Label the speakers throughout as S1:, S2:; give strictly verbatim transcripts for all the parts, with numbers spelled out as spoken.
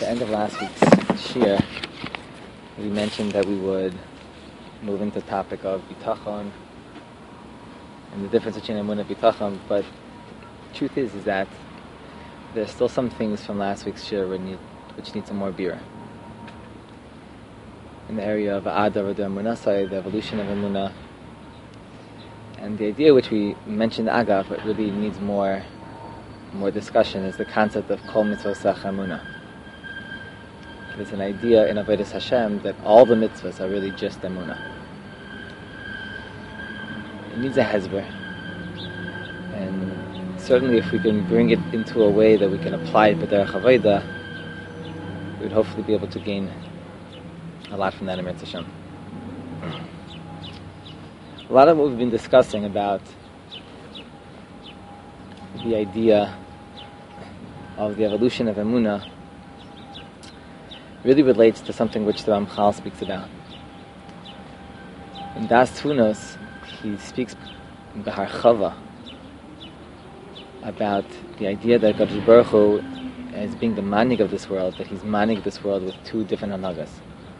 S1: end of last week's shiur, we mentioned that we would move into the topic of bitachon and the difference between emunah and bitachon, but the truth is, is that there's still some things from last week's shiur which need, which need some more bira. In the area of Adar or the emunah side, the evolution of emunah, and the idea which we mentioned agav, but really needs more more discussion, is the concept of kol mitzvot emunah. There's an idea in Avodas Hashem that all the mitzvahs are really just emunah. It needs a hezber, and certainly if we can bring it into a way that we can apply it b'derech avoda, we would hopefully be able to gain a lot from that in Eretz Hashem. A lot of what we've been discussing about the idea of the evolution of emunah really relates to something which the Ramchal speaks about. In Das Tfunos, he speaks in B'harchava about the idea that Kadosh Baruch Hu, as being the manig of this world, that he's manig this world with two different hanhagas.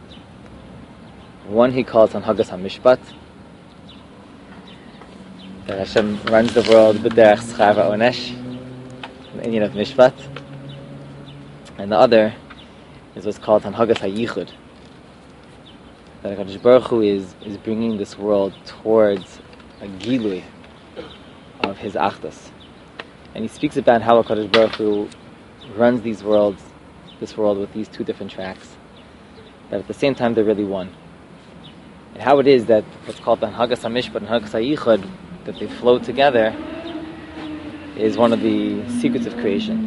S1: One he calls hanhagas hamishpat, that Hashem runs the world b'derech schar va'onesh, the inyan of mishpat, and the other is what's called hanhagas hayichud, that HaKadosh Baruch Hu is, is bringing this world towards a gilui of his achdus. And he speaks about how HaKadosh Baruch Hu runs these worlds, this world with these two different tracks, that at the same time they're really one. And how it is that what's called the hanhagas hamishpat and hanhagas hayichud, that they flow together, is one of the secrets of creation.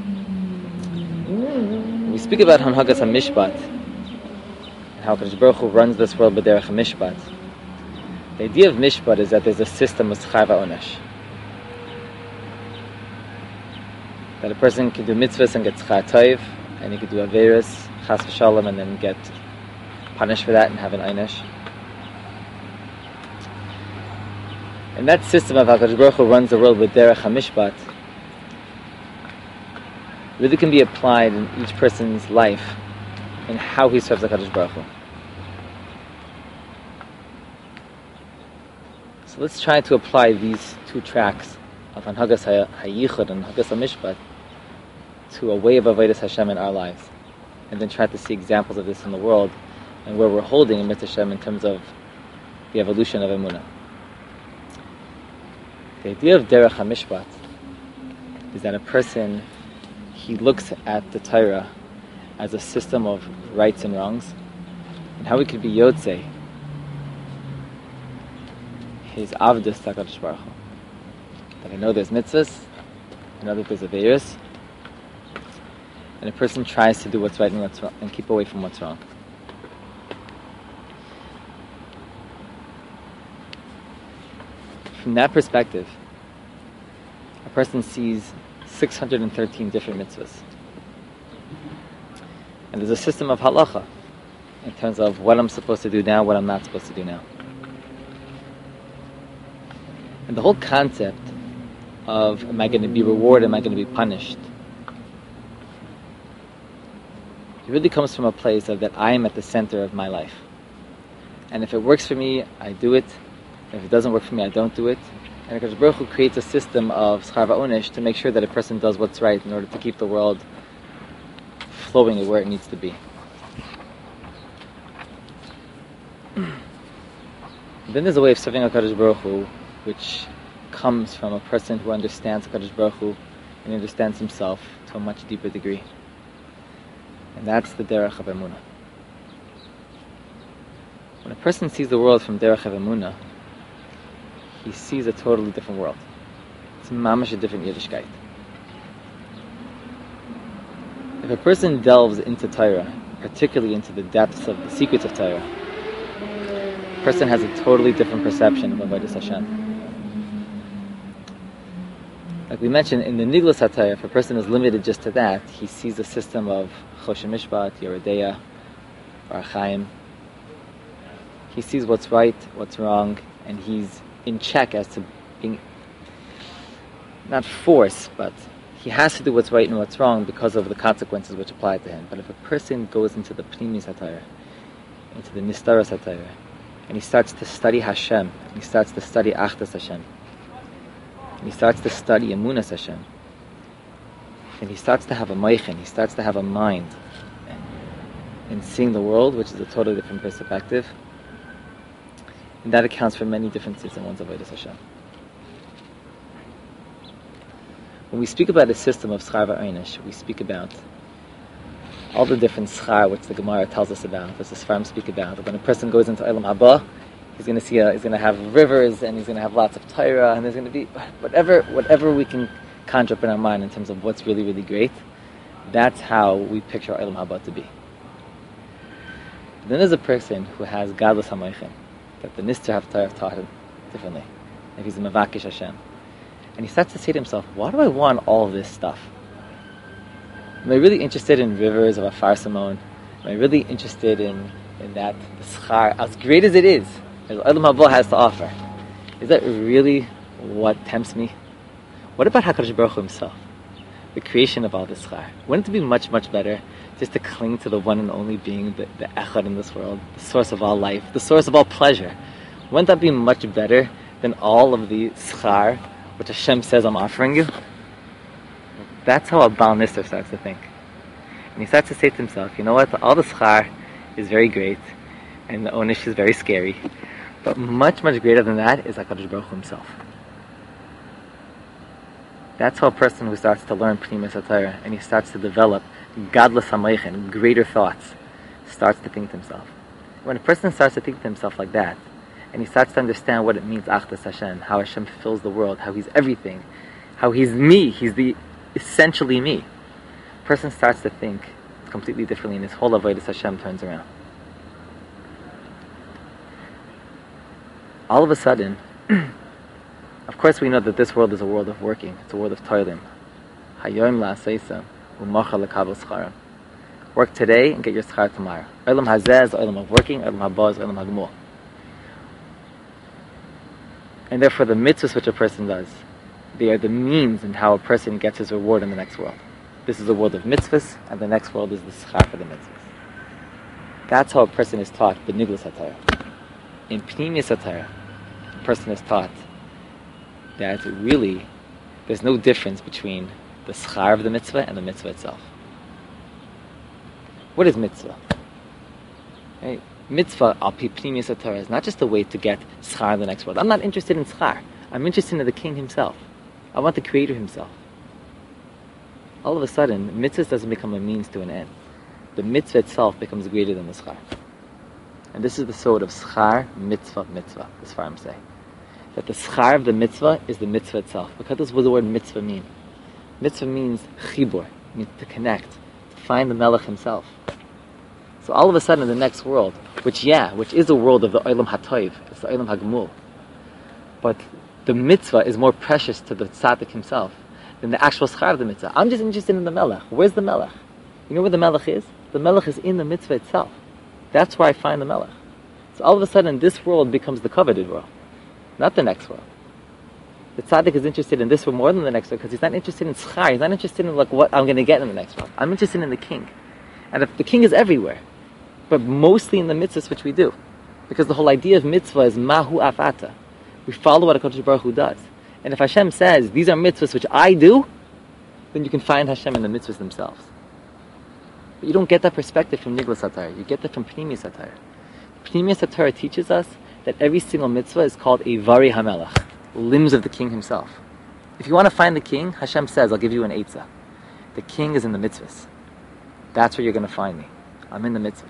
S1: When we speak about hanhagas hamishpat, how HaKadosh Baruch Hu runs this world b'derech hamishpat, the idea of mishpat is that there's a system of schar va'onesh, that a person can do mitzvahs and get schar tov, and he can do averos, chas v'shalom, and then get punished for that and have an einish. And that system of HaKadosh Baruch Hu runs the world with derech hamishpat really can be applied in each person's life in how he serves HaKadosh Baruch Hu. So let's try to apply these two tracks of hanhagas hayichud and hanhagas hamishpat to a way of avodas Hashem in our lives, and then try to see examples of this in the world and where we're holding in Mitzvah Hashem in terms of the evolution of emunah. The idea of derech hamishpat is that a person, he looks at the Torah as a system of rights and wrongs, and how we could be yotzei his avdus to HaKadosh Baruch Hu. That I know there's mitzvahs, I know that there's averos, and a person tries to do what's right and what's wrong, and keep away from what's wrong. From that perspective, a person sees six hundred thirteen different mitzvahs. And there's a system of halacha in terms of what I'm supposed to do now, what I'm not supposed to do now. And the whole concept of, am I going to be rewarded, am I going to be punished, it really comes from a place of that I am at the center of my life. And if it works for me, I do it. If it doesn't work for me, I don't do it. And HaKadosh Baruch Hu creates a system of schar va'onesh to make sure that a person does what's right in order to keep the world flowing where it needs to be. Then there's a way of serving HaKadosh Baruch Hu which comes from a person who understands HaKadosh Baruch Hu and understands himself to a much deeper degree. And that's the derech of emunah. When a person sees the world from derech of emunah, he sees a totally different world. It's mamash a different Yiddishkeit. If a person delves into Torah, particularly into the depths of the secrets of Torah, a person has a totally different perception of avodas Hashem. Like we mentioned, in the Niglas HaTorah, if a person is limited just to that, he sees a system of Choshen Mishpat, Yeredeya, Bar Chaim. He sees what's right, what's wrong, and he's in check as to being, not forced, but he has to do what's right and what's wrong because of the consequences which apply to him. But if a person goes into the Pnimis HaTorah, into the Nistaros HaTorah, and he starts to study Hashem, and he starts to study Achdus Hashem, and he starts to study Emunas Hashem, and he starts to have a moichin, he starts to have a mind in seeing the world, which is a totally different perspective, and that accounts for many differences in one's avodas Hashem. When we speak about a system of schar v'einish, we speak about all the different schar which the Gemara tells us about, which the Sfarim speak about. When a person goes into Olam Haba, he's going to see, a, he's going to have rivers, and he's going to have lots of Torah, and there's going to be whatever, whatever we can conjure up in our mind in terms of what's really, really great. That's how we picture Olam Haba to be. Then there's a person who has Gadlus HaMoichin, that the Nister HaTorah taught him differently. If he's a Mavakish Hashem. And he starts to say to himself, why do I want all this stuff? Am I really interested in rivers of Afar Simon? Am I really interested in, in that, the schar, as great as it is, as Olam Haba has to offer? Is that really what tempts me? What about HaKadosh Baruch Hu himself? The creation of all this schar. Wouldn't it be much, much better just to cling to the one and only being, the, the Echad in this world, the source of all life, the source of all pleasure? Wouldn't that be much better than all of the schar which Hashem says I'm offering you? That's how a Baal Nister starts to think. And he starts to say to himself, you know what, all the schar is very great, and the onish is very scary, but much, much greater than that is HaKadosh Baruch Hu himself. That's how a person who starts to learn Pnimis HaTorah, and he starts to develop Gadlus HaMoichin, greater thoughts, starts to think to himself. When a person starts to think to himself like that, and he starts to understand what it means, Achdus Hashem, how Hashem fills the world, how He's everything, how He's me, He's the essentially me. A person starts to think completely differently, and his whole avodas Hashem turns around. All of a sudden, of course we know that this world is a world of working, it's a world of toilim. Hayom la'aseisam, u'macha lekabel scharam. Work today and get your schar tomorrow. Olam hazeh is olam of working, olam haba is olam hagmul. And therefore the mitzvahs which a person does, they are the means in how a person gets his reward in the next world. This is the world of mitzvahs, and the next world is the schar for the mitzvahs. That's how a person is taught the Niglas HaTorah. In Pnimis HaTorah, a person is taught that really there's no difference between the schar of the mitzvah and the mitzvah itself. What is mitzvah? Right? Mitzvah, al pi Pnimis HaTorah, is not just a way to get schar in the next world. I'm not interested in schar. I'm interested in the King himself. I want the Creator himself. All of a sudden, mitzvah doesn't become a means to an end. The mitzvah itself becomes greater than the schar. And this is the sort of schar, mitzvah, mitzvah, as far as I'm saying. That the schar of the mitzvah is the mitzvah itself. Because this is what the word mitzvah means. Mitzvah means chibur, means to connect, to find the Melech himself. So all of a sudden in the next world, which yeah, which is a world of the Olam HaToiv, it's the Olam HaGmul, but the mitzvah is more precious to the tzaddik himself than the actual schar of the mitzvah. I'm just interested in the Melech. Where's the Melech? You know where the Melech is? The Melech is in the mitzvah itself. That's where I find the Melech. So all of a sudden this world becomes the coveted world, not the next world. The tzaddik is interested in this world more than the next world because he's not interested in schar. He's not interested in like what I'm going to get in the next world. I'm interested in the King. And if the King is everywhere, but mostly in the mitzvahs which we do. Because the whole idea of mitzvah is mahu afata. We follow what HaKadosh Baruch Hu does. And if Hashem says, these are mitzvahs which I do, then you can find Hashem in the mitzvahs themselves. But you don't get that perspective from Niglas HaTorah. You get that from Pnimis HaTorah. Pnimis HaTorah teaches us that every single mitzvah is called a Vari HaMelech, limbs of the King himself. If you want to find the King, Hashem says, I'll give you an Eitzah. The King is in the mitzvahs. That's where you're going to find me. I'm in the mitzvahs.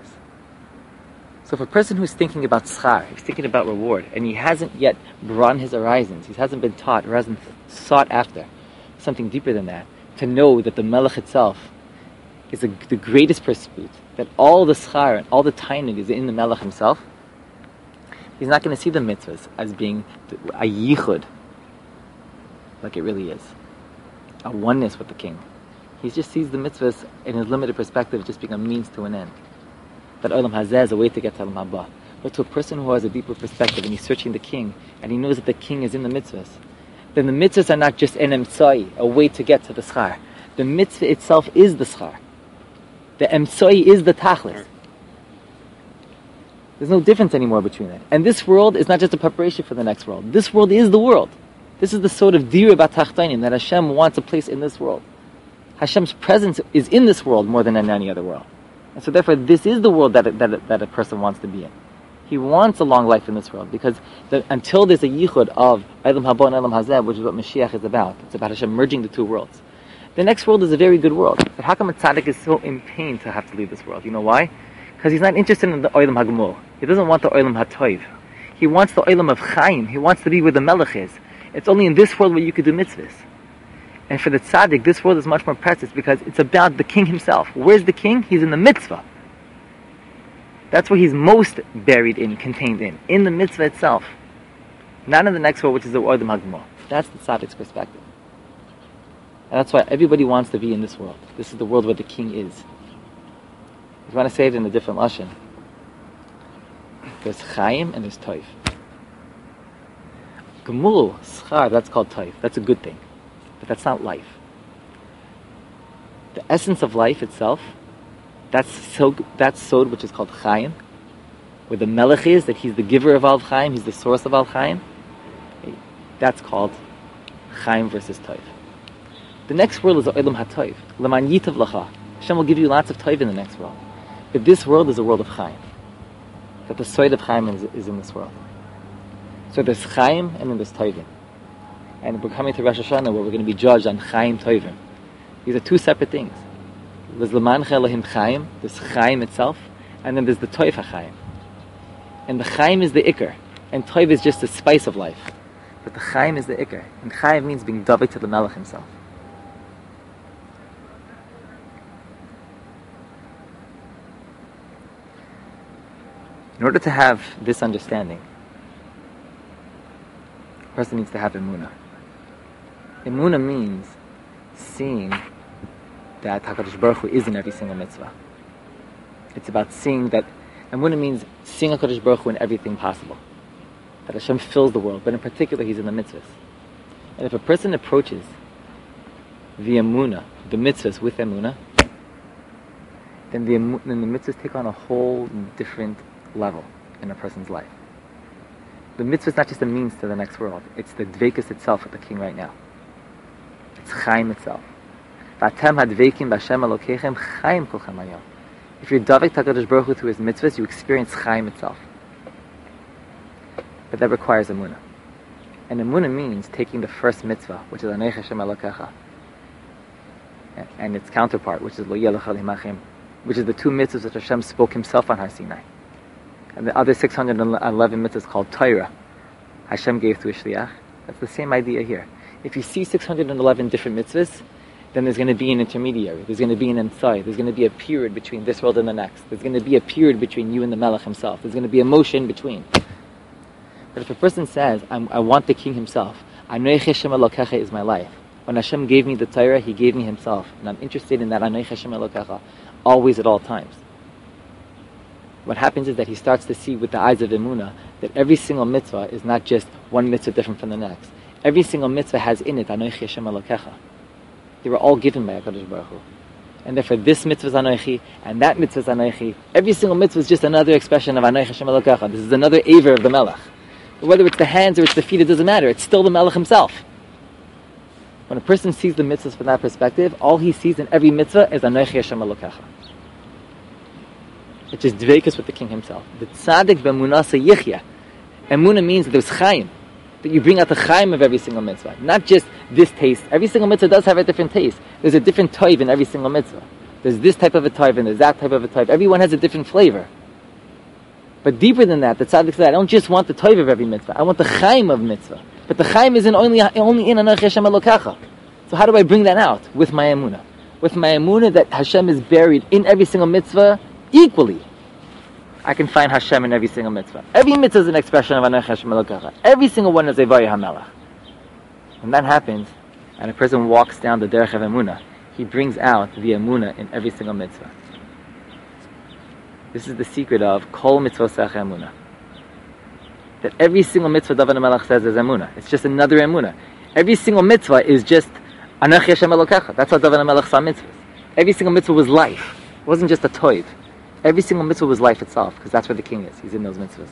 S1: So if a person who's thinking about schar, he's thinking about reward, and he hasn't yet broadened his horizons, he hasn't been taught or hasn't sought after something deeper than that, to know that the Melech itself is a, the greatest pursuit, that all the schar and all the tainig is in the Melech himself, he's not going to see the mitzvahs as being a yichud, like it really is, a oneness with the King. He just sees the mitzvahs in his limited perspective just being a means to an end. That Olam Hazeh is a way to get to Olam Haba. But to a person who has a deeper perspective and he's searching the King, and he knows that the King is in the mitzvahs, then the mitzvahs are not just an emtsai, a way to get to the schar. The mitzvah itself is the schar. The emtsoi is the tachlis. There's no difference anymore between it. And this world is not just a preparation for the next world. This world is the world. This is the sort of dira b'tachtainim that Hashem wants a place in this world. Hashem's presence is in this world more than in any other world. And so therefore, this is the world that, that, that a person wants to be in. He wants a long life in this world, because the, until there's a yichud of Eilam Haba and Eilam Hazeh, which is what Mashiach is about, it's about Hashem merging the two worlds. The next world is a very good world. But how come a tzaddik is so in pain to have to leave this world? You know why? Because he's not interested in the Eilam Hagmul. He doesn't want the Eilam HaToiv. He wants the Eilam of Chaim. He wants to be where the Melech is. It's only in this world where you could do mitzvahs. And for the tzaddik, this world is much more precious because it's about the king himself. Where's the king? He's in the mitzvah. That's where he's most buried in, contained in, in the mitzvah itself. Not in the next world, which is the Eilam Hagmul. That's the tzaddik's perspective. And that's why everybody wants to be in this world. This is the world where the king is. If you want to say it in a different lashon, there's Chaim and there's Toiv. Gemul, schar, that's called Toiv. That's a good thing. But that's not life. The essence of life itself, that's so that's sod, which is called Chaim, where the Melech is, that he's the giver of Al Chaim, he's the source of Al Chaim. That's called Chaim versus Toiv. The next world is the Eilam HaToiv. L'man yitav lacha. Hashem will give you lots of Toiv in the next world. But this world is a world of Chaim. That the sod of Chaim is, is in this world. So there's Chaim and then there's Toivim. And we're coming to Rosh Hashanah where we're going to be judged on Chaim Toivim. These are two separate things. There's L'man Elohim Chaim, there's Chaim itself, and then there's the Toiv HaChaim. And the Chaim is the Iker, and Toiv is just the spice of life. But the Chaim is the Iker. And Chaim means being Davik to the Melech himself. In order to have this understanding, a person needs to have emunah. Emunah means seeing that HaKadosh Baruch Hu is in every single mitzvah. It's about seeing that, emunah means seeing HaKadosh Baruch Hu in everything possible. That Hashem fills the world, but in particular He's in the mitzvahs. And if a person approaches the emunah, the mitzvahs with emunah, then the, then the mitzvahs take on a whole different level in a person's life. The mitzvah is not just a means to the next world. It's the dveikus itself with the king right now. It's Chaim itself. V'atem hadveikim b'Hashem Elokechem Chaim kolchem hayom. If you're davek HaKadosh Baruch Hu through His mitzvahs, you experience Chaim itself. But that requires emunah. And emunah means taking the first mitzvah, which is Anei Hashem Elokecha, and its counterpart, which is Lo Yeh Lecha Limachim, which is the two mitzvahs that Hashem spoke Himself on Har Sinai. And the other six hundred eleven mitzvahs called Torah, Hashem gave to a shliach. That's the same idea here. If you see six hundred eleven different mitzvahs, then there's going to be an intermediary. There's going to be an inside. There's going to be a period between this world and the next. There's going to be a period between you and the Melech himself. There's going to be a motion in between. But if a person says, I'm, I want the king himself, Anei Hashem Elokecha is my life. When Hashem gave me the Torah, He gave me Himself. And I'm interested in that Anei Hashem Elokecha, always at all times. What happens is that he starts to see with the eyes of emunah that every single mitzvah is not just one mitzvah different from the next. Every single mitzvah has in it Anochi Hashem Elokecha. They were all given by HaKadosh Baruch Hu. And therefore this mitzvah is Anochi, and that mitzvah is Anochi. Every single mitzvah is just another expression of Anochi Hashem Elokecha. This is another aver of the Melech. But whether it's the hands or it's the feet, it doesn't matter. It's still the Melech himself. When a person sees the mitzvahs from that perspective, all he sees in every mitzvah is Anochi Hashem Elokecha. It's just dveikus with the king himself. The tzaddik b'emunah yichya. Emunah means that there's chaim, that you bring out the chaim of every single mitzvah. Not just this taste. Every single mitzvah does have a different taste. There's a different toiv in every single mitzvah. There's this type of a toiv and there's that type of a toiv. Everyone has a different flavor. But deeper than that, the tzaddik said, I don't just want the toiv of every mitzvah. I want the chaim of mitzvah. But the chaim isn't only, only in Anochi Hashem Elokecha. So how do I bring that out? With my emunah. With my emunah that Hashem is buried in every single mitzvah, equally, I can find Hashem in every single mitzvah. Every mitzvah is an expression of Anochi Hashem Elokecha. Every single one is a Vayeh HaMelech. When that happens, and a person walks down the derech of emunah, he brings out the emunah in every single mitzvah. This is the secret of Kol Mitzvosech Emunah. That every single mitzvah David HaMelech says is emunah. It's just another emunah. Every single mitzvah is just Anochi Hashem Elokecha. That's how David HaMelech saw mitzvahs. Every single mitzvah was life. It wasn't just a toiv. Every single mitzvah was life itself, because that's where the king is. He's in those mitzvahs.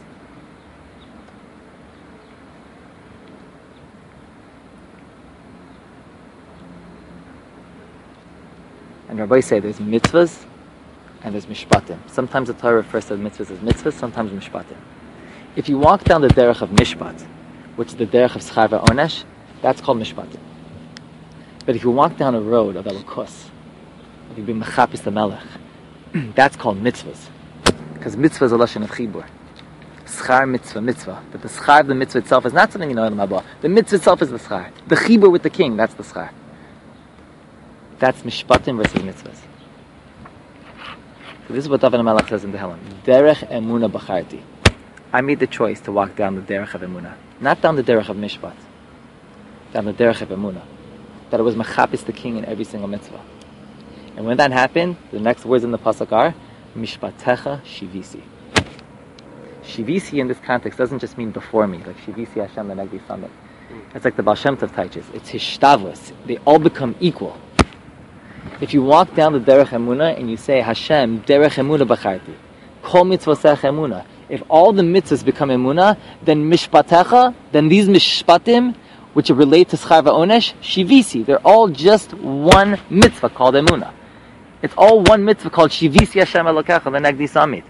S1: And Rabbi say there's mitzvahs and there's mishpatim. Sometimes the Torah refers to the mitzvahs as mitzvahs, sometimes mishpatim. If you walk down the derech of mishpat, which is the derech of schar ve'onesh, that's called mishpatim. But if you walk down a road of elokos, if you be mechapis the melech, that's called mitzvahs. Because mitzvah is a lashon of chibur. Schar mitzvah, mitzvah. But the schar of the mitzvah itself is not something you know in Mabah. The mitzvah itself is the schar. The chibur with the king, that's the schar. That's mishpatim versus mitzvahs. So this is what David HaMelech says in the Tehillim. Derech emuna b'charti. I made the choice to walk down the derech of emuna. Not down the derech of mishpat. Down the derech of emuna. That it was mechapis the king in every single mitzvah. And when that happened, the next words in the pasuk are mishpatecha shivisi. Shivisi in this context doesn't just mean before me, like shivisi Hashem the Negdi Summit. It's like the Baal Shem Tov teaches. It's hishtavus. They all become equal. If you walk down the derech emuna and you say Hashem derech emuna b'charti, kol mitzvosech emuna. If all the mitzvahs become emuna, then mishpatecha, then these mishpatim, which relate to schar va'onesh, shivisi. They're all just one mitzvah called emuna. It's all one mitzvah called shivisi Hashem Elokecha, the Negdi Samit.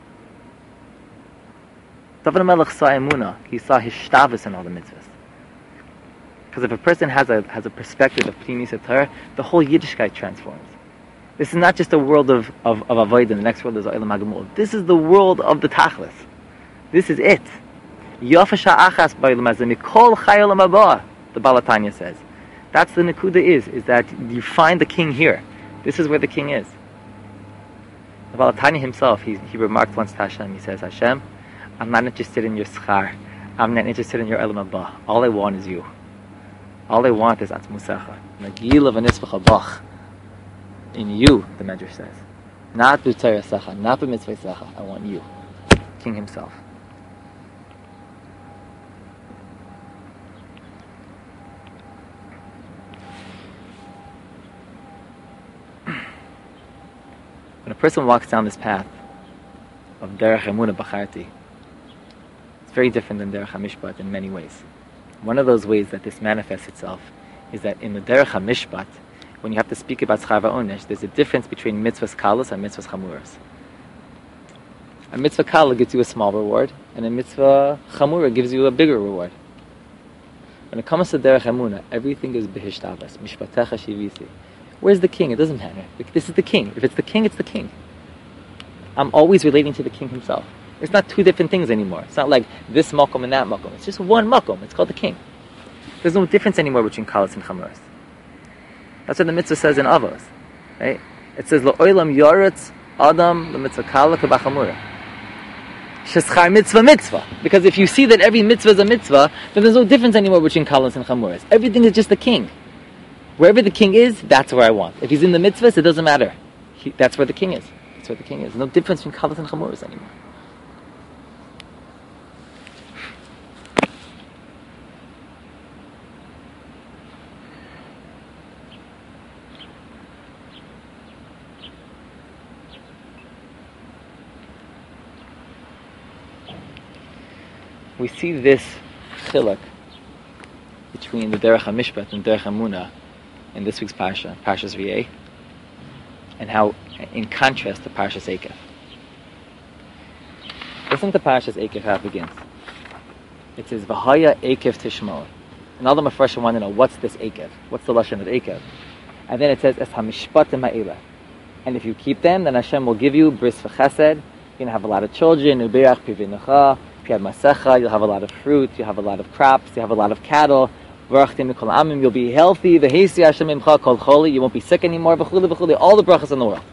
S1: David HaMelech saw emuna. He saw hishtavus in all the mitzvahs. Because if a person has a has a perspective of Pnimis Torah, the whole Yiddishkeit transforms. This is not just a world of of, of Avodah, the next world is Olam HaGamul. This is the world of the Tachlis. This is it. Yafasha achas ba'olam hazeh mikol chai olam haba, the Baal HaTanya says. That's the Nakuda is, is that you find the king here. This is where the king is. The Baal HaTanya himself, he, he remarked once to Hashem, he says, Hashem, I'm not interested in your schar. I'm not interested in your olam haba. All I want is you. All I want is atzmusecha. Nagila v'nisvach habach. In you, the Medrash says. Not b'tayrasecha, not b'mitzvaysecha. I want you. King himself. When a person walks down this path of derech emuna b'charti, it's very different than derech hamishpat in many ways. One of those ways that this manifests itself is that in the derech hamishpat, when you have to speak about schar va'onesh, there's a difference between mitzvahs kalos and mitzvahs chamuras. A mitzvah kala gives you a small reward, and a mitzvah chamura gives you a bigger reward. When it comes to derech emuna, everything is behishtabas, mishpatecha shivisi. Where's the king? It doesn't matter. This is the king. If it's the king, it's the king. I'm always relating to the king himself. It's not two different things anymore. It's not like this makom and that makom. It's just one makom. It's called the king. There's no difference anymore between kalas and chamuras. That's what the mitzvah says in Avos. Right? It says, Lo'olam yoretz adam l'mitzvah kala k'bachamura. Sheschar mitzvah mitzvah. Because if you see that every mitzvah is a mitzvah, then there's no difference anymore between kalas and chamuras. Everything is just the king. Wherever the king is, that's where I want. If he's in the mitzvahs, it doesn't matter. He, that's where the king is. That's where the king is. No difference between kalas and chamuras anymore. We see this chiluk between the derech hamishpat and derech hamuna in this week's parsha, Parshas V'yei, and how, in contrast to Parshas Eikev. Listen to Parshas Eikev, how it begins. It says, V'haya Eikev tishmor. And all the Mefarshim want to know, what's this Eikev? What's the lashon of Eikev? And then it says, Es hamishpatim ha'ela. And if you keep them, then Hashem will give you bris v'chesed. You're going to have a lot of children, ubeach pivinucha. If you have masecha, you'll have a lot of fruit, you have a lot of crops, you have a lot of cattle. You'll be healthy. You won't be sick anymore. All the brachas in the world.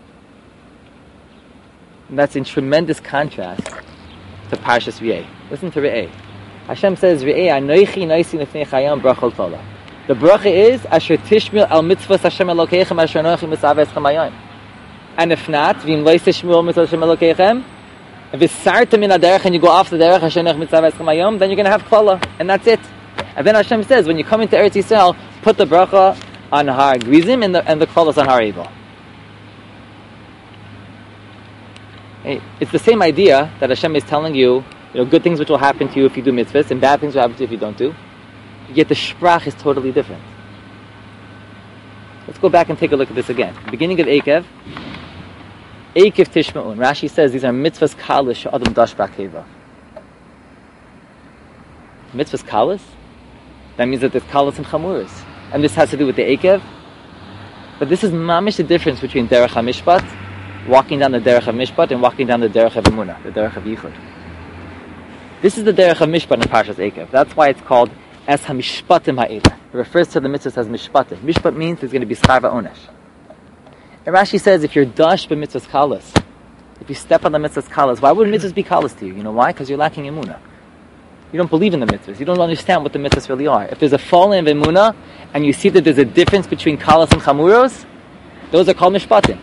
S1: And that's in tremendous contrast to Parshas V'yei. Listen to Re'eh. Hashem says, Re'eh, Anoichi noisi lefnei chayam brachol tola. The bracha is, Asher tishmil al mitzvahs Hashem Elokeichem asher anoichi mitzav eschem hayom. And if not, V'im lo tishmil al mitzvahs Hashem Elokeichem, if it's sartam in aderech and you go off the derech Hashem Elokeichem mitzav eschem hayom, then you're going to have klala. And that's it. And then Hashem says, when you come into Eretz Yisrael, put the bracha on Har Grizim and the and the Kolos on Har Ebal. Hey, it's the same idea that Hashem is telling you, you know, good things which will happen to you if you do mitzvahs, and bad things will happen to you if you don't do. Yet the sprach is totally different. Let's go back and take a look at this again. Beginning of Eikev, Eikev Tishma'un. Rashi says these are mitzvahs kalas she'adam dash ba'keva. Mitzvahs kalas? That means that there's kalas and chamuras. And this has to do with the Eikev. But this is mamish the difference between derech HaMishpat, walking down the derech HaMishpat, and walking down the derech of Emunah, the derech of Yichud. This is the derech HaMishpat in Parshas Eikev. That's why it's called as HaMishpatim Ha'ela. It refers to the mitzvahs as mishpatim. Mishpat means there's going to be schar va'onesh. And Rashi says if you're dash b'mitzvahs kalas, if you step on the mitzvahs kalas, why would mitzvahs be kalas to you? You know why? Because you're lacking emunah. You don't believe in the mitzvahs. You don't understand what the mitzvahs really are. If there's a fall in emunah, and you see that there's a difference between kalas and chamuros, those are called mishpatim.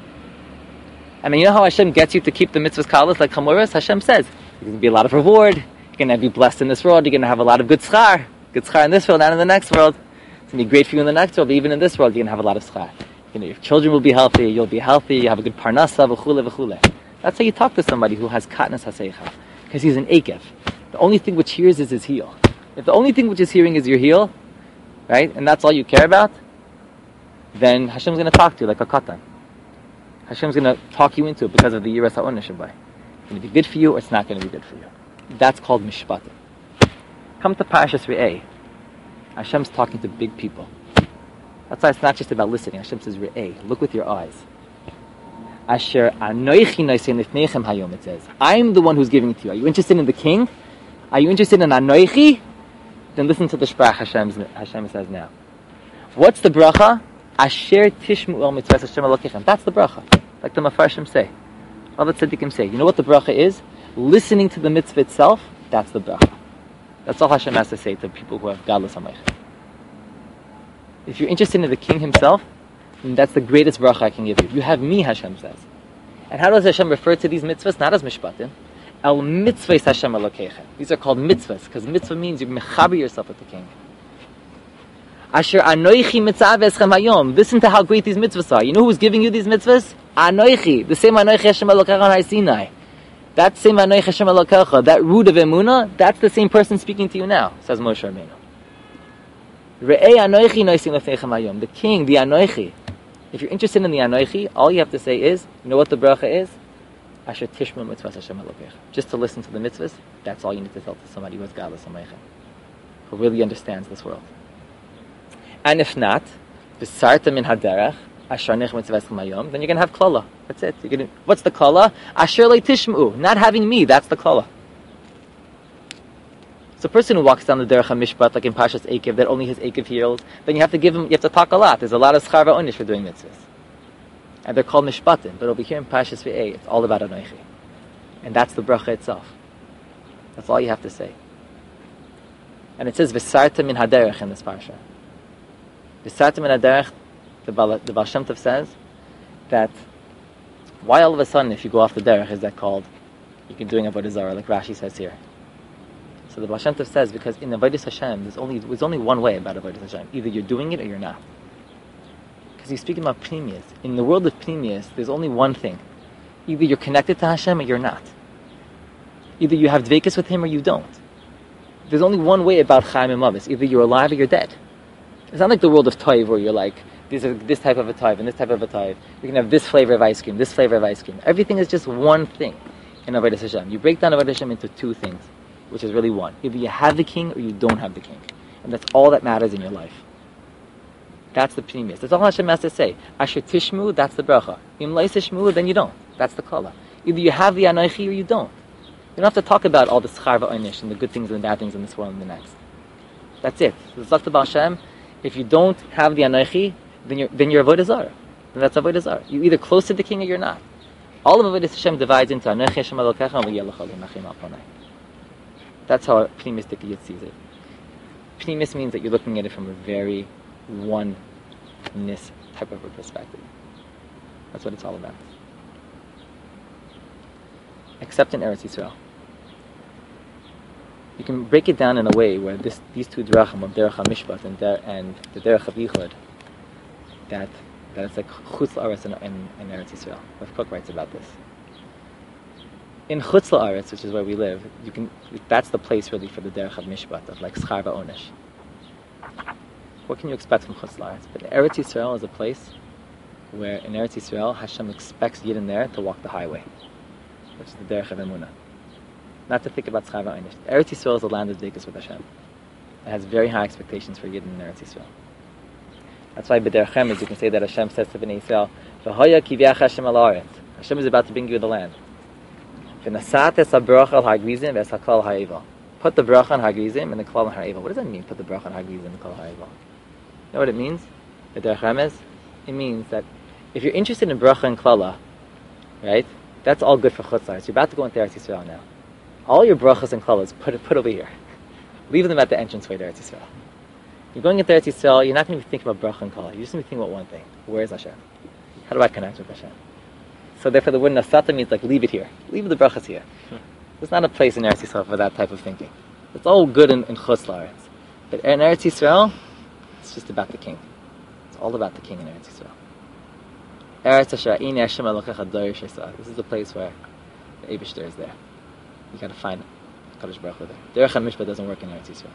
S1: I mean, you know how Hashem gets you to keep the mitzvahs kalas like chamuros? Hashem says, there's going to be a lot of reward, you're going to be blessed in this world, you're going to have a lot of good schar. Good schar in this world and in the next world. It's going to be great for you in the next world, but even in this world, you're going to have a lot of schar. You know, your children will be healthy, you'll be healthy, you have a good parnasa, v'chule, v'chule. That's how you talk to somebody who has katnas haseicha, because he's an eikev. The only thing which hears is his heel. If the only thing which is hearing is your heel, right, and that's all you care about, then Hashem's going to talk to you like a katan. Hashem's going to talk you into it because of the yiras ha'onesh shabbai. It's going to be good for you, or it's not going to be good for you. That's called mishpatim. Come to Parashas Re'eh. Hashem's talking to big people. That's why it's not just about listening. Hashem says, Re'eh, look with your eyes. Asher anoichi noisei lifneichem hayom, it says. I'm the one who's giving it to you. Are you interested in the king? Are you interested in anoichi? Then listen to the sprach Hashem, Hashem says now. What's the bracha? Asher tishmu el mitzvahs Hashem elokechem. That's the bracha. Like the Mefarshim say. All the tzaddikim say. You know what the bracha is? Listening to the mitzvah itself, that's the bracha. That's all Hashem has to say to people who have gadlus hamaychim. If you're interested in the king himself, then that's the greatest bracha I can give you. You have me, Hashem says. And how does Hashem refer to these mitzvahs? Not as mishpatim. El mitzvahs Hashem elokechem. These are called mitzvahs, because mitzvah means you mechaber yourself with the king. Asher anoichi mitzvah eschem hayom. Listen to how great these mitzvahs are. You know who's giving you these mitzvahs? Anoichi. The same anoichi Hashem elokechem on Har Sinai. That same Anoich Hashem Elokecha, that root of Emunah, that's the same person speaking to you now, says Moshe Rabbeinu. Re'ei Anoichi Noisim Lefneichem Hayom. The king, the Anoichi. If you're interested in the Anoichi, all you have to say is, you know what the bracha is? Asher Tishma Mitzvahs Hashem Elokecha. Just to listen to the mitzvahs, that's all you need to tell to somebody who has Gadlus Hamaychim, who really understands this world. And if not, V'sarta min haderech, then you're going to have klala. That's it. You're going to, what's the klala? Asher le tishmu. Not having me, that's the klala. So a person who walks down the derech HaMishpat, like in Parshas Eikev, that only his Eikev heals, then you have to give him, you have to talk a lot. There's a lot of schar va'onish for doing mitzvahs. And they're called mishpatim. But over here in Parshas Re'eh, it's all about Anoichi. And that's the bracha itself. That's all you have to say. And it says, V'sarta min haderech in this parsha. V'sarta min haderech, The Baal, the Baal Shem Tov says that why all of a sudden, if you go off the derech, is that called you can doing avodah zarah, like Rashi says here? So the Baal Shem Tov says because in avodas Hashem, there's only there's only one way about avodas Hashem. Either you're doing it or you're not. Because he's speaking about pnimius. In the world of pnimius, there's only one thing: either you're connected to Hashem or you're not. Either you have dveikus with Him or you don't. There's only one way about Chaim and Mavis: either you're alive or you're dead. It's not like the world of Toiv where you're like, This is this type of a type and this type of a type. You can have this flavor of ice cream, this flavor of ice cream. Everything is just one thing in Avodas Hashem. You break down Avodas Hashem into two things, which is really one. Either you have the king or you don't have the king. And that's all that matters in your life. That's the pnimius. That's all Hashem has to say. Asher tishmu, that's the bracha. Im lo tishmu, then you don't. That's the kala. Either you have the anoichi or you don't. You don't have to talk about all the schar va'onish and the good things and the bad things in this world and the next. That's it. So it's like the Baal Shem. If you don't have the anoichi, then you're then you're avodah zarah. Then that's avodah zarah. You're either close to the king or you're not. All of avodah Hashem divides into anoichi Hashem elokecha and v'yelech alim achim al panai. That's how pnimis dikiyat sees it. Pnimis means that you're looking at it from a very oneness type of a perspective. That's what it's all about. Except in Eretz Yisrael. You can break it down in a way where this, these two derechim of derech HaMishpat and, der, and the derech of Yichud that that it's like Chutz La'aretz in, in, in Eretz Yisrael. Rav Kook writes about this. In Chutz La'aretz, which is where we live, you can that's the place really for the derech of mishpat, of like schar va'onesh. What can you expect from Chutz La'aretz? But Eretz Yisrael is a place where in Eretz Yisrael Hashem expects Yidden there to walk the highway, which is the derech of emunah. Not to think about schar va'onesh. Eretz Yisrael is a land of deikus with Hashem. It has very high expectations for Yidden in Eretz Yisrael. That's why b'derech emes you can say that Hashem says to Bnei Yisrael, "V'hoya kivyach Hashem al haaretz." Hashem is about to bring you the land. V'nasat es habracha al ha'grizim v'es haklal ha'eval. Put the bracha on ha'grizim and the klal on ha'eval. What does that mean? Put the bracha on ha'grizim and the klal on ha'eval. You know what it means? B'derech emes, it means that if you're interested in bracha and klala, right? That's all good for Chutz La'aretz. You're about to go into Eretz Yisrael now. All your brachas and klalas, put it put over here. Leave them at the entranceway to Eretz Yisrael. You're going into Eretz Yisrael, you're not going to be thinking about bracha and kala. You're just going to be thinking about one thing. Where is Hashem? How do I connect with Hashem? So therefore the word nasata means like leave it here. Leave the brachas here. There's not a place in Eretz Yisrael for that type of thinking. It's all good in, in Chutz La'aretz. But in Eretz Yisrael, it's just about the king. It's all about the king in Eretz Yisrael. Eretz Asher Ini Hashem Elokecha Dor Yisrael. This is the place where the Eibishter is there. You got to find Kadosh Baruch Hu there. Derech HaMishpat doesn't work in Eretz Yisrael.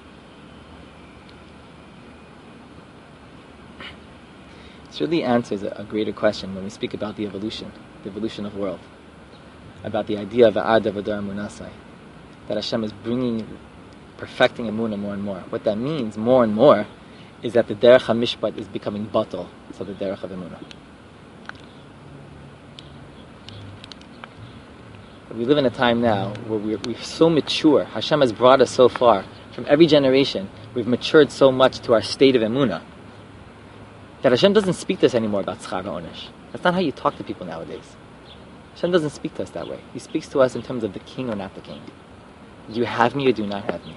S1: This really answers a, a greater question when we speak about the evolution, the evolution of the world, about the idea of A'ad Avadar Munasai, that Hashem is bringing, perfecting Emunah more and more. What that means, more and more, is that the Derech HaMishpat is becoming batal, so the Derech of Emunah. We live in a time now where we're, we're so mature. Hashem has brought us so far. From every generation, we've matured so much to our state of emunah that Hashem doesn't speak to us anymore about schar va'onesh. That's not how you talk to people nowadays. Hashem doesn't speak to us that way. He speaks to us in terms of the king or not the king. Do you have me or do you not have me?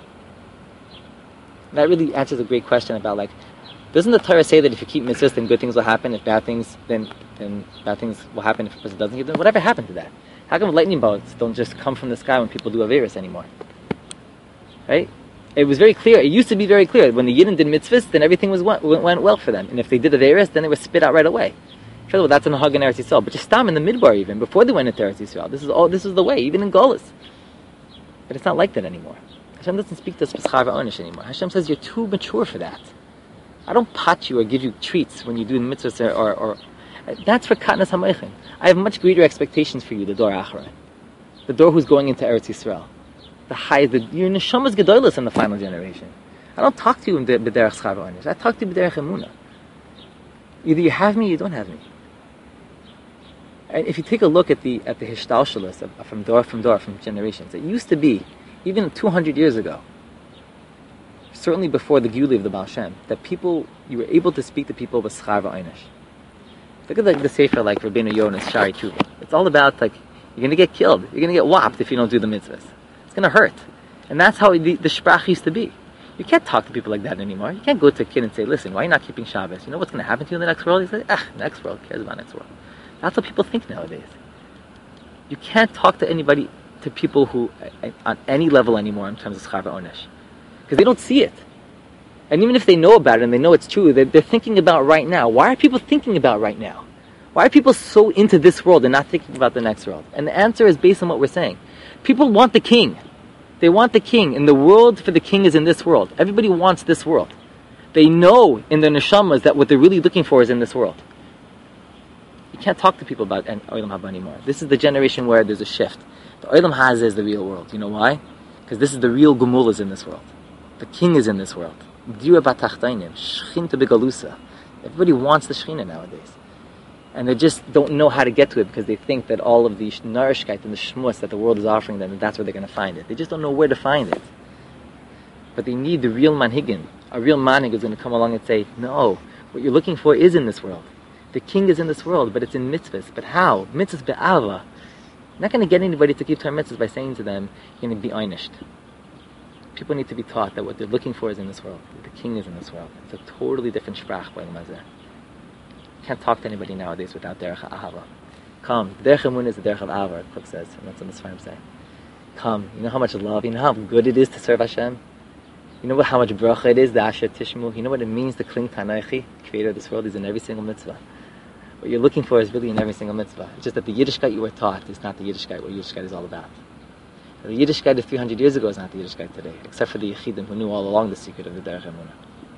S1: And that really answers a great question about like, doesn't the Torah say that if you keep mitzvahs, then good things will happen? If bad things, then then bad things will happen if a person doesn't keep them? Whatever happened to that? How come lightning bolts don't just come from the sky when people do Averis anymore? Right? It was very clear. It used to be very clear. When the Yidden did mitzvahs, then everything was went, went well for them. And if they did Averis, then they were spit out right away. Sure, well, that's in the Hag in Eretz Yisrael. But just stop in the Midbar even, before they went into Eretz Yisrael. This is all. This is the way, even in Golis. But it's not like that anymore. Hashem doesn't speak to us b'schar va'onesh anymore. Hashem says, you're too mature for that. I don't pot you or give you treats when you do the mitzvahs or... or, or that's for Katnas HaMeichin. I have much greater expectations for you, the Dor Acharei. The Dor who's going into Eretz Yisrael. The high, the, your Neshamas Gedolos in the final generation. I don't talk to you in B'derech Schar Va'onesh. I talk to you B'derech Emunah. Either you have me or you don't have me. And if you take a look at the at the Hishtalshalos of, from Dor from Dor, from generations, it used to be, even two hundred years ago, certainly before the Guli of the Baal Shem, that people, you were able to speak to people with Schar Va'onesh. Look at like the Sefer like Rabbeinu Yonah's Shari Tshuva. It's all about like, you're going to get killed. You're going to get whopped if you don't do the mitzvahs. It's going to hurt. And that's how the, the Sprach used to be. You can't talk to people like that anymore. You can't go to a kid and say, listen, why are you not keeping Shabbos? You know what's going to happen to you in the next world? He says, ah, next world. Who cares about next world? That's what people think nowadays. You can't talk to anybody, to people who, on any level anymore in terms of Schar Va'onesh. Because they don't see it. And even if they know about it and they know it's true, they're, they're thinking about right now. Why are people thinking about right now? Why are people so into this world and not thinking about the next world? And the answer is based on what we're saying. People want the king. They want the king. And the world for the king is in this world. Everybody wants this world. They know in their neshamas that what they're really looking for is in this world. You can't talk to people about Olam Haba anymore. This is the generation where there's a shift. The Olam Haba is the real world. You know why? Because this is the real Gemulas in this world. The king is in this world. Everybody wants the Shechina nowadays. And they just don't know how to get to it because they think that all of the nourishkeit and the shmus that the world is offering them, that that's where they're going to find it. They just don't know where to find it. But they need the real manhigin. A real manhig is going to come along and say, no, what you're looking for is in this world. The king is in this world, but it's in mitzvahs. But how? Mitzvahs be'ava. You're not going to get anybody to keep Torah mitzvahs by saying to them, you're going to be einished. People need to be taught that what they're looking for is in this world. That the king is in this world. It's a totally different sprach by the Mazeh. You can't talk to anybody nowadays without derech ahava. Come. Derech emunah is the derech of ahava, Kook says. And that's what the Sfarim say. Come. You know how much love, you know how good it is to serve Hashem? You You know what, how much bracha it is, the Asher Tishmu? You know what it means to cling to Anochi, creator of this world? He's in every single mitzvah. What you're looking for is really in every single mitzvah. It's just that the Yiddishkeit you were taught is not the Yiddishkeit, what Yiddishkeit is all about. The Yiddishkeit of three hundred years ago is not the Yiddishkeit today, except for the Yechidim who knew all along the secret of the Derech Emunah.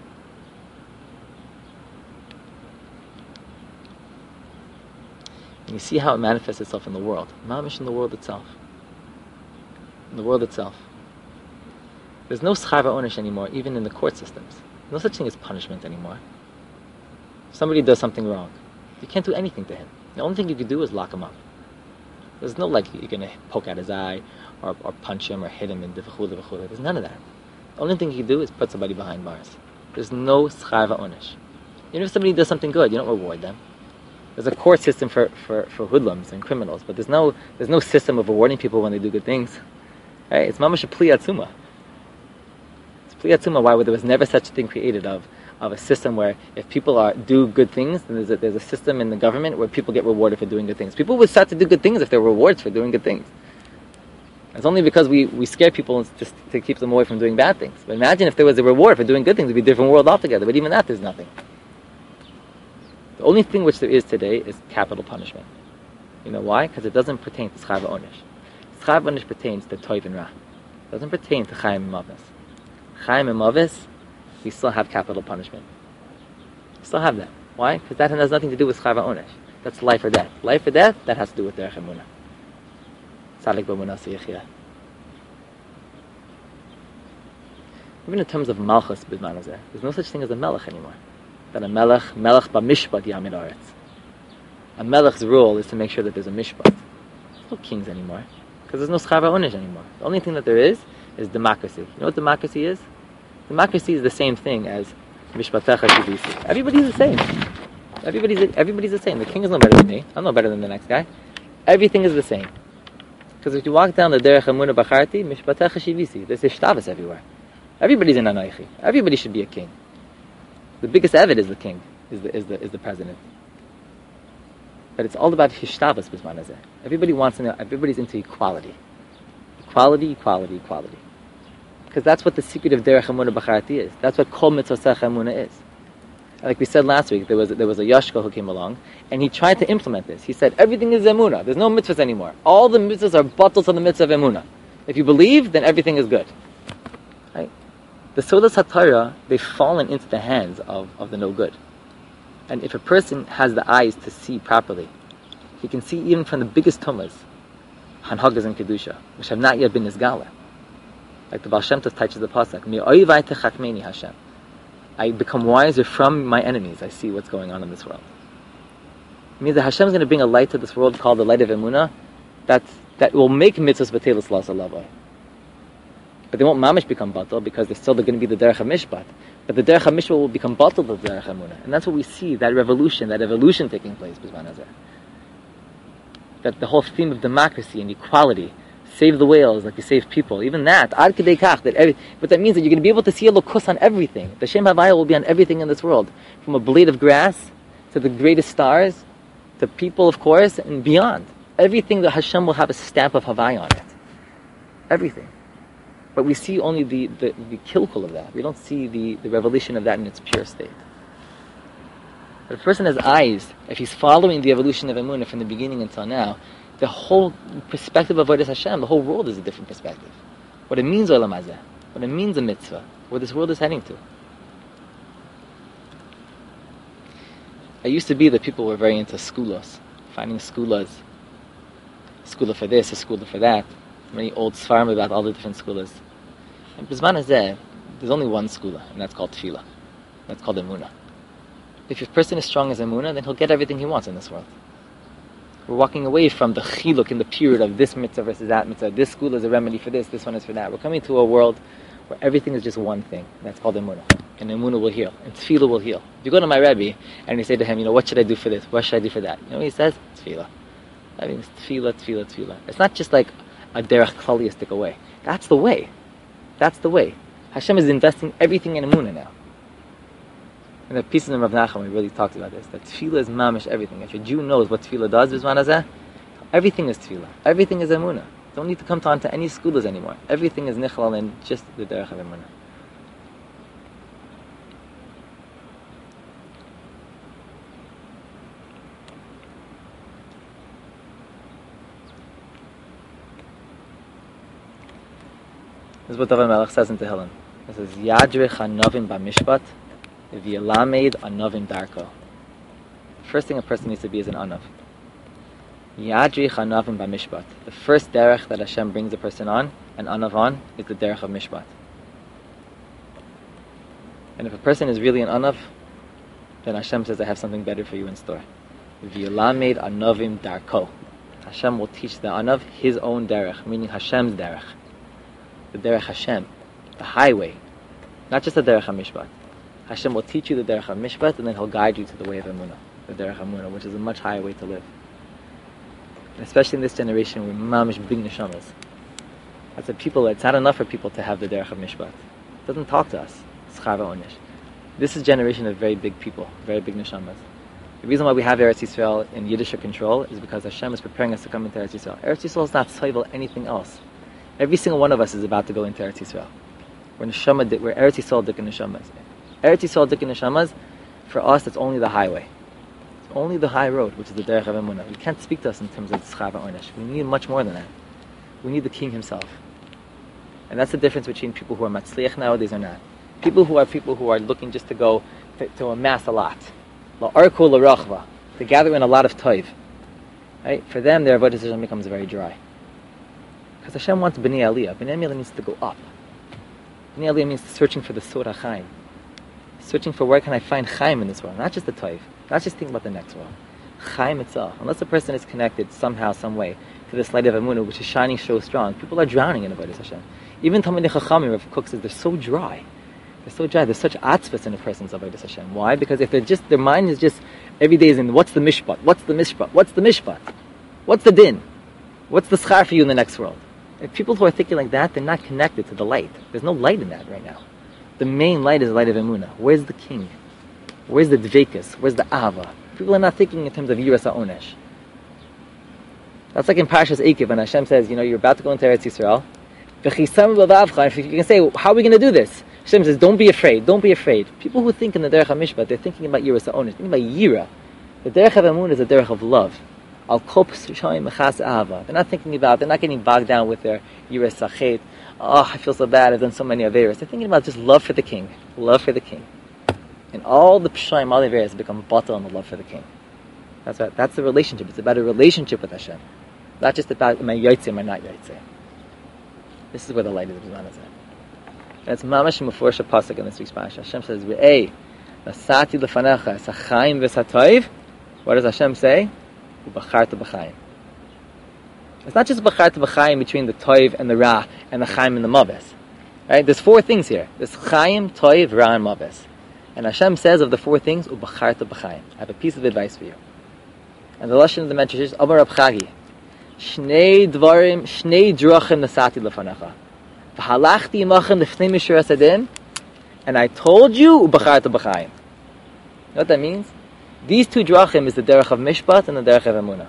S1: And you see how it manifests itself in the world. Mamish in the world itself. In the world itself. There's no schar va'onesh anymore, even in the court systems. No such thing as punishment anymore. If somebody does something wrong, you can't do anything to him. The only thing you can do is lock him up. There's no like you're going to poke out his eye or, or punch him or hit him in the v'chule v'chule. There's none of that. The only thing you can do is put somebody behind bars. There's no schar va'onesh. Even if somebody does something good, you don't reward them. There's a court system for, for, for hoodlums and criminals, but there's no there's no system of rewarding people when they do good things. Right? It's mamash a pli atzuma. It's pli atzuma. Why there was never such a thing created of of a system where if people are do good things, then there's a, there's a system in the government where people get rewarded for doing good things. People would start to do good things if there were rewards for doing good things. It's only because we, we scare people just to keep them away from doing bad things. But imagine if there was a reward for doing good things, it would be a different world altogether. But even that, there's nothing. The only thing which there is today is capital punishment. You know why? Because it doesn't pertain to schar va'onesh. Schar va'onesh pertains to toiv and ra. It doesn't pertain to chayim and mavis. Chayim and mavis, we still have capital punishment. We still have that. Why? Because that has nothing to do with schar va'onesh. That's life or death. Life or death, that has to do with derech emunah. Tzadik b'emunah siyachiyah. Even in terms of malchus b'zman hazeh, there's no such thing as a melech anymore. That a melech, melech b'mishpat yamid aretz. A melech's role is to make sure that there's a mishpat. There's no kings anymore. Because there's no schar va'onesh anymore. The only thing that there is, is democracy. You know what democracy is? Democracy is the same thing as mishpatecha shivisi. Everybody's the same. Everybody's everybody's the same. The king is no better than me. I'm no better than the next guy. Everything is the same. Because if you walk down the derech emunah b'charti, mishpatecha shivisi. There's ishtavis everywhere. Everybody's in anochi. Everybody should be a king. The biggest evid is the king, is the is the is the president. But it's all about hishtavis b'zman hazeh. Everybody wants to know. Everybody's into equality. Equality, equality, equality. Because that's what the secret of derech emunah b'charati is. That's what kol mitzvosech emunah is. Like we said last week, there was there was a yashka who came along, and he tried to implement this. He said everything is emunah. There's no mitzvahs anymore. All the mitzvahs are battles on the mitzvah of emunah. If you believe, then everything is good. Right? The sodas haTorah, they've fallen into the hands of, of the no good. And if a person has the eyes to see properly, he can see even from the biggest tumas, hanhagas and kedusha, which have not yet been nisgala. Like the Baal Shem Tov touches the pasuk, "Mi'oivai techakmeni Hashem." I become wiser from my enemies. I see what's going on in this world. It means that Hashem is going to bring a light to this world called the light of emunah, that that will make mitzvahs b'teilus l'asalav. But they won't mamish become batal because they're still going to be the derech hamishpat. But the derech hamishpat will become batal to the derech emunah, and that's what we see, that revolution, that evolution taking place. That the whole theme of democracy and equality, save the whales like you save people, even that, ad kedei kach, that every, but that means that you're going to be able to see a lokus on everything. The Shem Havaya will be on everything in this world, from a blade of grass to the greatest stars, to people, of course, and beyond. Everything that Hashem will have a stamp of Havaya on it. Everything. But we see only the, the, the kilkul of that. We don't see the, the revelation of that in its pure state. But if a person has eyes, if he's following the evolution of Emunah from the beginning until now, the whole perspective of Avodas Hashem, the whole world is a different perspective. What it means, Olam Hazeh, what it means, a mitzvah, where this world is heading to. It used to be that people were very into skulas, finding skulas, skula for this, a skula for that. Many old svarim about all the different skulas. And B'zman Hazeh, there's only one skula, and that's called tefillah. That's called emunah. If a person is strong as emunah, then he'll get everything he wants in this world. We're walking away from the chiluk in the period of this mitzvah versus that mitzvah. This school is a remedy for this, this one is for that. We're coming to a world where everything is just one thing. That's called emunah. And emunah will heal. And tefillah will heal. If you go to my Rebbe and you say to him, you know, what should I do for this? What should I do for that? You know what he says? Tefillah. I mean, it's tefillah, tefillah, tefillah. It's not just like a derech klaliistic away. That's the way. That's the way. Hashem is investing everything in emunah now. And the pieces of Rav Nachman, we really talked about this, that tefillah is mamish everything. If a Jew knows what tefillah does, B'zman Hazeh, everything is tefillah. Everything is emunah. Don't need to come on to any skulas anymore. Everything is nichlal in just the derech of emunah. This is what David Melech says in Tehillim. It says, Yadrich Hanavim B'mishpat, V'yelamed Anavim Darko. The first thing a person needs to be is an Anav. Yadrich Hanavim B'mishpat. The first derech that Hashem brings a person on, an Anav on, is the derech of Mishpat. And if a person is really an Anav, then Hashem says, I have something better for you in store. V'yelamed Anavim Darko. Hashem will teach the Anav his own derech, meaning Hashem's derech. The derech Hashem, the highway. Not just the derech HaMishpat. Hashem will teach you the derech HaMishpat, and then He'll guide you to the way of Emunah, the derech HaEmunah, which is a much higher way to live. And especially in this generation, we're mamish big neshamas. That's a people. It's not enough for people to have the derech HaMishpat. It doesn't talk to us. Schava Onish. This is a generation of very big people, very big neshamas. The reason why we have Eretz Yisrael in Yiddish control is because Hashem is preparing us to come into Eretz Yisrael. Eretz Yisrael is not tzayvel anything else. Every single one of us is about to go into Eretz Yisrael. We're neshama, we're Eretz Yisrael dik neshamas. Eretz Yisrael dik neshamas, for us, it's only the highway. It's only the high road, which is the derech of Emunah. You can't speak to us in terms of tzchava onish. We need much more than that. We need the King Himself. And that's the difference between people who are matzliach nowadays or not. People who are people who are looking just to go to, to amass a lot. La'arku la'rachva. To gather in a lot of toiv. Right? For them, their avodah Hashem becomes very dry. Because Hashem wants B'nai Aliyah. B'nai Aliyah means to go up. B'nai Aliyah means searching for the Surah Chaim. Searching for where can I find Chaim in this world. Not just the toiv. Not just thinking about the next world. Chaim itself. Unless a person is connected somehow, some way, to this light of Emunah, which is shining so strong, people are drowning in avodah Hashem. Even Talmidei Chachamim, Rav Kook says, they're so dry. They're so dry. There's such atzvus in the presence of avodah Hashem. Why? Because if they're just, their mind is just every day is in what's the mishpat? What's the mishpat? What's the mishpat? What's the din? What's the schar for you in the next world? If people who are thinking like that, they're not connected to the light. There's no light in that right now. The main light is the light of Emunah. Where's the king? Where's the dveikus? Where's the ava? People are not thinking in terms of yiras ha'onesh. That's like in Parshas Eikev, when Hashem says, you know, you're about to go into Eretz Yisrael. If you can say, how are we going to do this? Hashem says, don't be afraid, don't be afraid. People who think in the derech HaMishpat, they're thinking about yiras ha'onesh, thinking about yira. The derech of Emunah is a derech of love. Al kop shayim mechas ava. They're not thinking about, they're not getting bogged down with their yiras sachet. Oh, I feel so bad, I've done so many averas. They're thinking about just love for the king. Love for the king. And all the pshayim, all the averas become batal on the love for the king. That's right. That's the relationship. It's about a relationship with Hashem. Not just about, am I yotzei, am I not yotzei. This is where the light of the Bizman is at. That's mamash mufurish pasuk in this week's parasha. Hashem says, "Ve'ei nasati lefanecha esachayim v'satoiv." What does Hashem say? Ubacharta b'chayim. It's not just b'charta b'chayim between the toiv and the ra and the chayim and the maves. Right? There's four things here. There's chayim, toiv, ra, and maves. And Hashem says of the four things, ubacharta b'chayim. I have a piece of advice for you. And the lashon of the Medrash is Amar Rab Chagi. Shnei dvarim, shnei drachim nasati lefanecha. V'halachti imachem lefnei mishur hasadin. And I told you, ubacharta b'chayim. You know what that means? These two drachim is the derech of mishpat and the derech of emunah.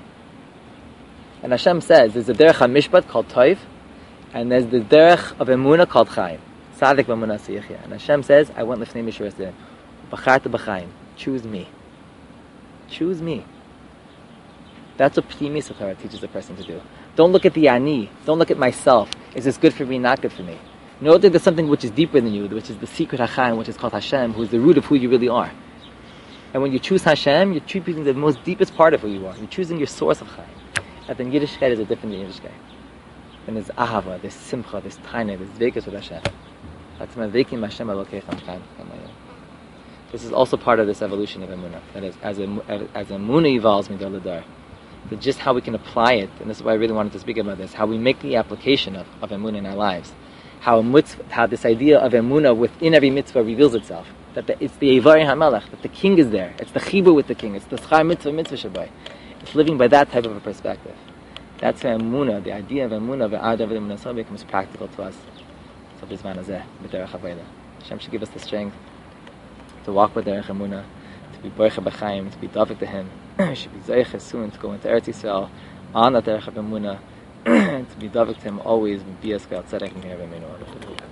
S1: And Hashem says, there's the derech of mishpat called toiv, and there's the derech of emunah called chayim. Sadik b'emunah siyichya. And Hashem says, I want lefnei mishur hasadin. Ubacharta b'chayim. Choose me. Choose me. That's what Pnimi Sechara teaches a person to do. Don't look at the ani. Don't look at myself. Is this good for me, not good for me? Know that there's something which is deeper than you, which is the secret HaChaim, which is called Hashem, who is the root of who you really are. And when you choose Hashem, you're choosing the most deepest part of who you are. You're choosing your source of Chaim. And then Yiddishkeit is a different than Yiddishkeit. And there's Ahava, there's Simcha, there's Taina, there's Vekas with Hashem. That's my Vekim Hashem Elokeichem Chaim. This is also part of this evolution of Emunah. That is, as, as Emunah evolves, Midar L'Dar, but just how we can apply it, and this is why I really wanted to speak about this, how we make the application of, of Emunah in our lives. How a mitzvah, how this idea of Emunah within every mitzvah reveals itself. That the, it's the Eivari HaMelech, that the king is there. It's the chibur with the king. It's the schar mitzvah mitzvah shabai. It's living by that type of a perspective. That's how Emunah, the idea of Emunah, ve'ad David Emunah, becomes practical to us. So Bizman Hazeh, b'derech Havayla. Hashem should give us the strength to walk with derech Emunah, to be boicha b'chaim, to be davik to Him. We should be zeicha soon to go into Eretz Yisrael on the derech of Emunah, and to be davik to Him always, be as God tzedek and here